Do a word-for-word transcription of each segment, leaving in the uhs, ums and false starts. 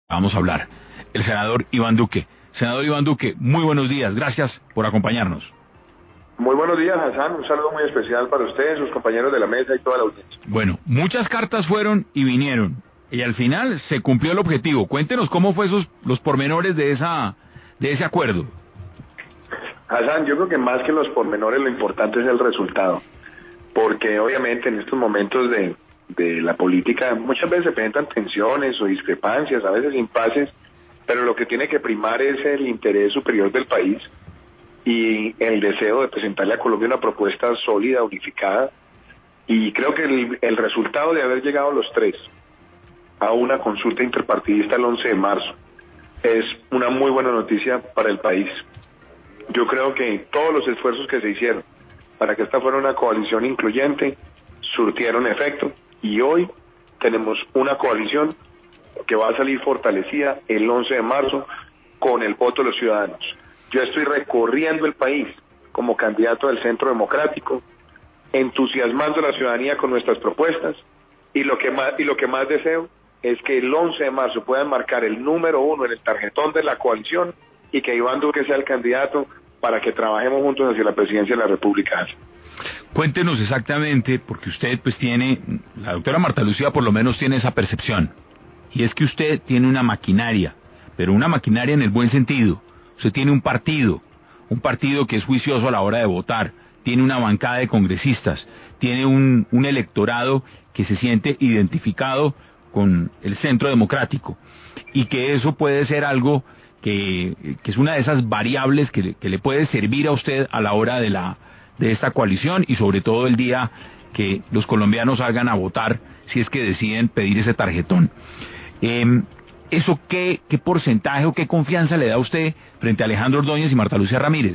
Vamos a hablar. El senador Iván Duque. Senador Iván Duque, muy buenos días. Gracias por acompañarnos. Muy buenos días, Hassan. Un saludo muy especial para ustedes, sus compañeros de la mesa y toda la audiencia. Bueno, muchas cartas fueron y vinieron. Y al final se cumplió el objetivo. Cuéntenos cómo fue esos, los pormenores de esa, de ese acuerdo. Hassan, yo creo que más que los pormenores lo importante es el resultado. Porque obviamente en estos momentos de, de la política muchas veces se presentan tensiones o discrepancias, a veces impases, pero lo que tiene que primar es el interés superior del país y el deseo de presentarle a Colombia una propuesta sólida, unificada. Y creo que el, el resultado de haber llegado los tres a una consulta interpartidista el once de marzo es una muy buena noticia para el país. Yo creo que todos los esfuerzos que se hicieron para que esta fuera una coalición incluyente surtieron efecto y hoy tenemos una coalición que va a salir fortalecida el once de marzo con el voto de los ciudadanos. Yo estoy recorriendo el país como candidato del Centro Democrático, entusiasmando a la ciudadanía con nuestras propuestas y lo que más, y lo que más deseo es que el once de marzo puedan marcar el número uno en el tarjetón de la coalición y que Iván Duque sea el candidato para que trabajemos juntos hacia la presidencia de la República. Cuéntenos exactamente, porque usted pues tiene, la doctora Marta Lucía por lo menos tiene esa percepción, y es que usted tiene una maquinaria, pero una maquinaria en el buen sentido. Usted tiene un partido, un partido que es juicioso a la hora de votar, tiene una bancada de congresistas, tiene un, un electorado que se siente identificado con el Centro Democrático, y que eso puede ser algo que, que es una de esas variables que, que le puede servir a usted a la hora de la de esta coalición y sobre todo el día que los colombianos salgan a votar si es que deciden pedir ese tarjetón. Eh, ¿Eso qué, qué porcentaje o qué confianza le da a usted frente a Alejandro Ordóñez y Marta Lucía Ramírez?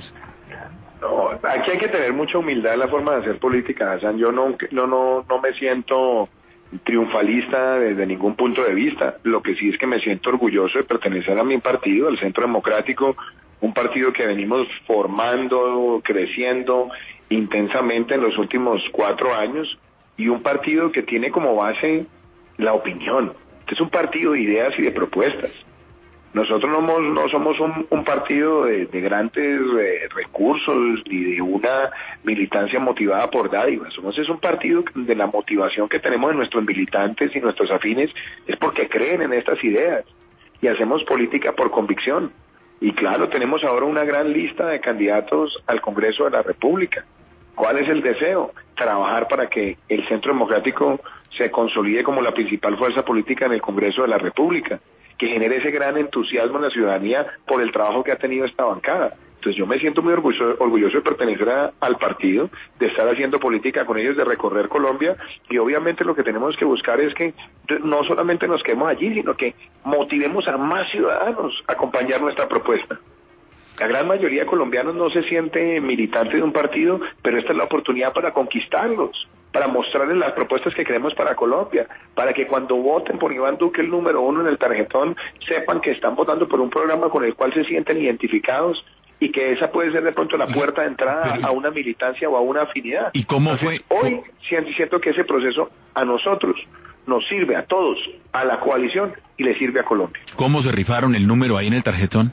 No, aquí hay que tener mucha humildad en la forma de hacer política, Hassan. Yo no, no, no, no me siento triunfalista desde ningún punto de vista. Lo que sí es que me siento orgulloso de pertenecer a mi partido, el Centro Democrático, un partido que venimos formando, creciendo intensamente en los últimos cuatro años y un partido que tiene como base la opinión. Este es un partido de ideas y de propuestas. Nosotros no, somos, no somos un, un partido de, de grandes eh, recursos ni de una militancia motivada por dádivas. Somos es un partido de la motivación que tenemos en nuestros militantes y nuestros afines es porque creen en estas ideas y hacemos política por convicción. Y claro, tenemos ahora una gran lista de candidatos al Congreso de la República. ¿Cuál es el deseo? Trabajar para que el Centro Democrático se consolide como la principal fuerza política en el Congreso de la República, que genere ese gran entusiasmo en la ciudadanía por el trabajo que ha tenido esta bancada. Entonces yo me siento muy orgulloso, orgulloso de pertenecer a, al partido, de estar haciendo política con ellos, de recorrer Colombia, y obviamente lo que tenemos que buscar es que no solamente nos quedemos allí, sino que motivemos a más ciudadanos a acompañar nuestra propuesta. La gran mayoría de colombianos no se siente militante de un partido, pero esta es la oportunidad para conquistarlos, para mostrarles las propuestas que queremos para Colombia, para que cuando voten por Iván Duque el número uno en el tarjetón, sepan que están votando por un programa con el cual se sienten identificados y que esa puede ser de pronto la puerta de entrada Pero, a una militancia o a una afinidad. ¿Y cómo Entonces, fue? hoy siento que ese proceso a nosotros nos sirve, a todos, a la coalición y le sirve a Colombia. ¿Cómo se rifaron el número ahí en el tarjetón?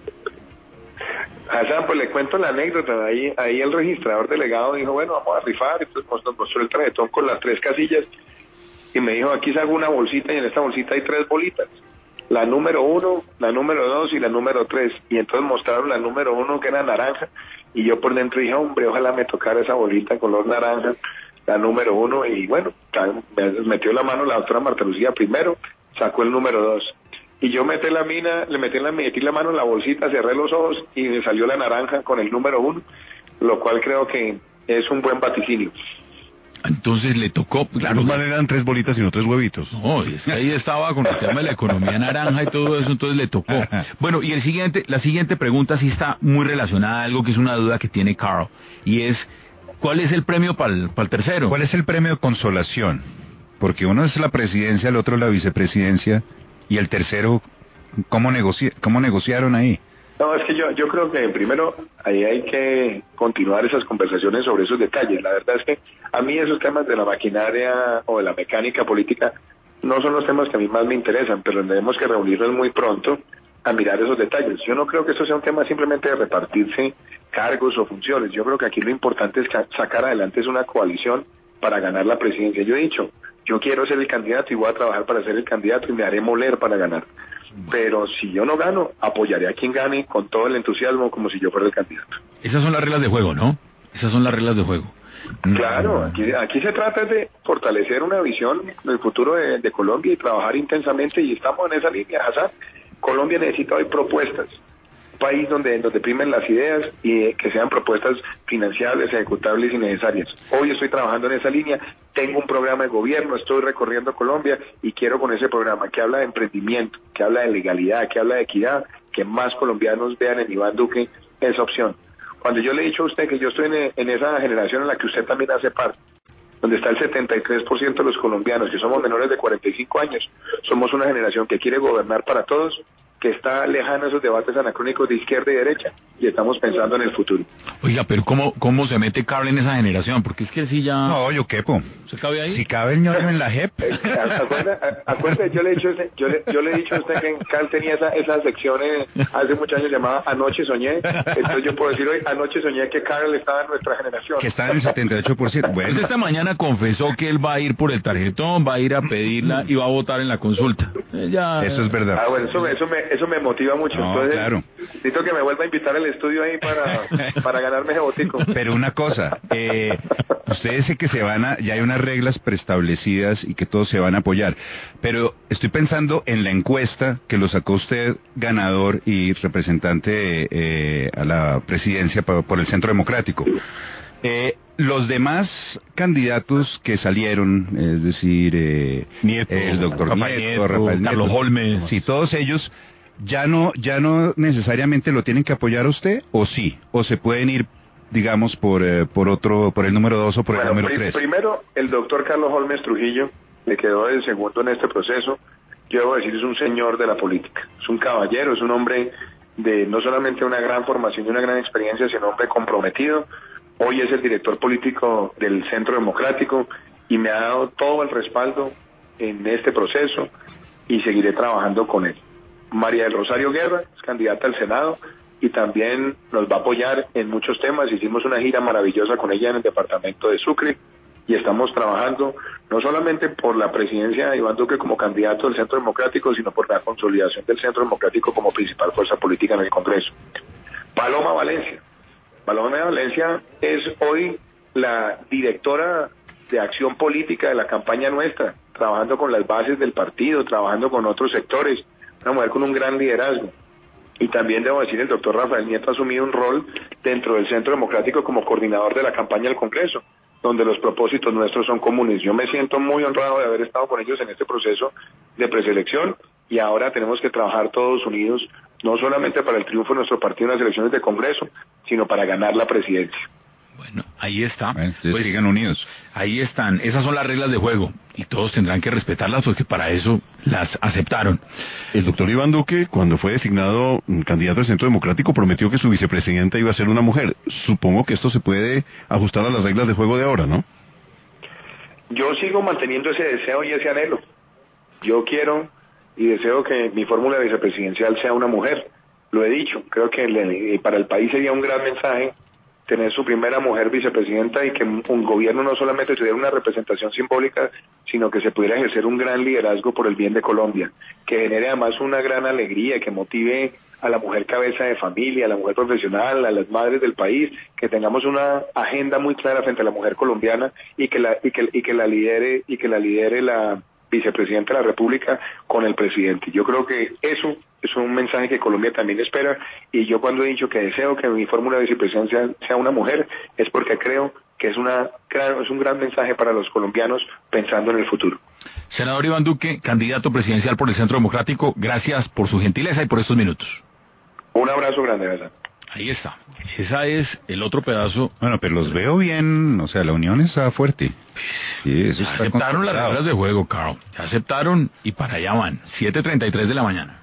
Hassan, pues le cuento la anécdota. Ahí, ahí el registrador delegado dijo, bueno, vamos a rifar. Entonces nos mostró el tarjetón con las tres casillas y me dijo, aquí salgo una bolsita y en esta bolsita hay tres bolitas. La número uno, la número dos y la número tres. Y entonces mostraron la número uno que era naranja y yo por dentro dije, hombre, ojalá me tocara esa bolita color naranja, la número uno. Y bueno, me metió la mano la doctora Marta Lucía primero, sacó el número dos. Y yo metí la mina, le metí la, metí la mano en la bolsita, cerré los ojos y me salió la naranja con el número uno, lo cual creo que es un buen vaticinio. Entonces le tocó, claro, no eran tres bolitas sino tres huevitos. No, es que ahí estaba con el tema de la economía naranja y todo eso, entonces le tocó. Bueno, y el siguiente, la siguiente pregunta sí está muy relacionada a algo que es una duda que tiene Carl, y es, ¿cuál es el premio para el tercero? ¿Cuál es el premio de consolación? Porque uno es la presidencia, el otro la vicepresidencia, y el tercero, ¿cómo, negoci cómo negociaron ahí? No, es que yo, yo creo que primero ahí hay que continuar esas conversaciones sobre esos detalles. La verdad es que a mí esos temas de la maquinaria o de la mecánica política no son los temas que a mí más me interesan, pero tenemos que reunirnos muy pronto a mirar esos detalles. Yo no creo que esto sea un tema simplemente de repartirse cargos o funciones. Yo creo que aquí lo importante es sacar adelante es una coalición para ganar la presidencia. Yo he dicho, yo quiero ser el candidato y voy a trabajar para ser el candidato y me haré moler para ganar. Pero si yo no gano, apoyaré a quien gane con todo el entusiasmo como si yo fuera el candidato. Esas son las reglas de juego, ¿no? Esas son las reglas de juego. Claro, aquí, aquí se trata de fortalecer una visión del futuro de, de Colombia y trabajar intensamente, y estamos en esa línea, Hassan. Colombia necesita hoy propuestas, un país donde, donde primen las ideas y eh, que sean propuestas financiables, ejecutables y necesarias. Hoy estoy trabajando en esa línea, tengo un programa de gobierno, estoy recorriendo Colombia y quiero con ese programa que habla de emprendimiento, que habla de legalidad, que habla de equidad, que más colombianos vean en Iván Duque esa opción. Cuando yo le he dicho a usted que yo estoy en, en esa generación en la que usted también hace parte, donde está el setenta y tres por ciento de los colombianos que somos menores de cuarenta y cinco años, somos una generación que quiere gobernar para todos, que está lejana a esos debates anacrónicos de izquierda y derecha, y estamos pensando en el futuro. Oiga, pero ¿cómo, cómo se mete Carl en esa generación? Porque es que sí ya... No, yo quepo. ¿Se cabe ahí? Si cabe el ñoño en la J E P. Acuérdate, acuérdate, yo le he dicho, yo le, yo le he dicho a usted que Carl tenía esa, esa sección eh, hace muchos años llamada Anoche Soñé, entonces yo puedo decir hoy, Anoche Soñé que Carl estaba en nuestra generación. Que está en el setenta y ocho por ciento. Bueno. Pues esta mañana confesó que él va a ir por el tarjetón, va a ir a pedirla y va a votar en la consulta. Eh, ya, Eso es verdad. Ah, bueno, eso, eso, me, eso me motiva mucho. No, entonces, claro. necesito que me vuelva a invitar al estudio ahí para, para ganarme ese botico. Pero una cosa, eh, usted dice que se van a, ya hay unas reglas preestablecidas y que todos se van a apoyar, pero estoy pensando en la encuesta que lo sacó usted ganador y representante eh, a la presidencia por, por el Centro Democrático. Eh, los demás candidatos que salieron, es decir, eh, Nieto, el doctor Rafael Nieto, Nieto, Rafael Carlos Nieto, Holmes, sí, todos ellos ya no, ya no necesariamente lo tienen que apoyar a usted, o sí, o se pueden ir, digamos, por eh, por otro, por el número dos o por bueno, el número pri tres. Primero, el doctor Carlos Holmes Trujillo le quedó el segundo en este proceso. Yo debo decir, es un señor de la política, es un caballero, es un hombre de no solamente una gran formación y una gran experiencia, sino un hombre comprometido. Hoy es el director político del Centro Democrático y me ha dado todo el respaldo en este proceso y seguiré trabajando con él. María del Rosario Guerra es candidata al Senado y también nos va a apoyar en muchos temas. Hicimos una gira maravillosa con ella en el departamento de Sucre y estamos trabajando no solamente por la presidencia de Iván Duque como candidato del Centro Democrático, sino por la consolidación del Centro Democrático como principal fuerza política en el Congreso. Paloma Valencia. Paloma Valencia es hoy la directora de acción política de la campaña nuestra, trabajando con las bases del partido, trabajando con otros sectores, una mujer con un gran liderazgo. Y también debo decir, el doctor Rafael Nieto ha asumido un rol dentro del Centro Democrático como coordinador de la campaña del Congreso, donde los propósitos nuestros son comunes. Yo me siento muy honrado de haber estado con ellos en este proceso de preselección y ahora tenemos que trabajar todos unidos, no solamente para el triunfo de nuestro partido en las elecciones de Congreso, sino para ganar la presidencia. Bueno, ahí está. Bueno, pues, sigan unidos. Ahí están, esas son las reglas de juego y todos tendrán que respetarlas porque para eso las aceptaron. El doctor Iván Duque, cuando fue designado candidato al Centro Democrático, prometió que su vicepresidenta iba a ser una mujer. Supongo que esto se puede ajustar a las reglas de juego de ahora, ¿no? Yo sigo manteniendo ese deseo y ese anhelo. Yo quiero y deseo que mi fórmula vicepresidencial sea una mujer. Lo he dicho, creo que le, para el país sería un gran mensaje tener su primera mujer vicepresidenta y que un gobierno no solamente tuviera una representación simbólica, sino que se pudiera ejercer un gran liderazgo por el bien de Colombia, que genere además una gran alegría, que motive a la mujer cabeza de familia, a la mujer profesional, a las madres del país, que tengamos una agenda muy clara frente a la mujer colombiana y que la y que, y que la lidere y que la lidere la vicepresidenta de la República con el presidente. Yo creo que eso es un mensaje que Colombia también espera, y yo cuando he dicho que deseo que mi fórmula de vicepresidencia sea una mujer, es porque creo que es, una, es un gran mensaje para los colombianos pensando en el futuro. Senador Iván Duque, candidato presidencial por el Centro Democrático, gracias por su gentileza y por estos minutos. Un abrazo grande, ¿verdad? Ahí está. Esa es el otro pedazo. Bueno, pero los veo bien, o sea, la unión está fuerte. Sí, eso Ya está aceptaron las consolidado. reglas de juego, Carl. Ya aceptaron y para allá van. siete treinta y tres de la mañana.